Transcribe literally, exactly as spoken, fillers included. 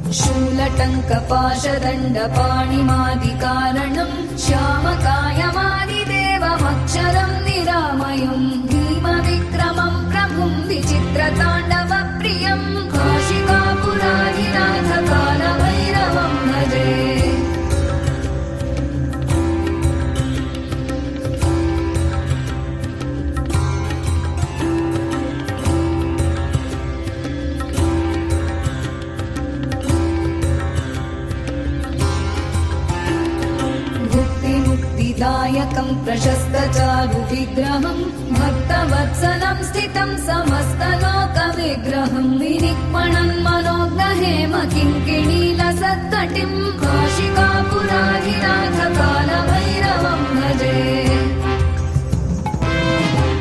शूलटङ्कपाशदण्डपाणिमादिकारणम् श्यामकायमादिदेवमक्षरम् निरामयम् भीमविक्रमम् प्रभुम् विचित्रताण्डवप्रियम् काशिकापुराधिनाथकालभैरवम् भजे। दायकम् प्रशस्तचारुविग्रहम् भक्तवत्सलम् स्थितम् समस्तलोकविग्रहम् विनिक्मणन् मनोग्रहेम किङ्किणीलसत्कटिम् काशिकापुराधिनाथका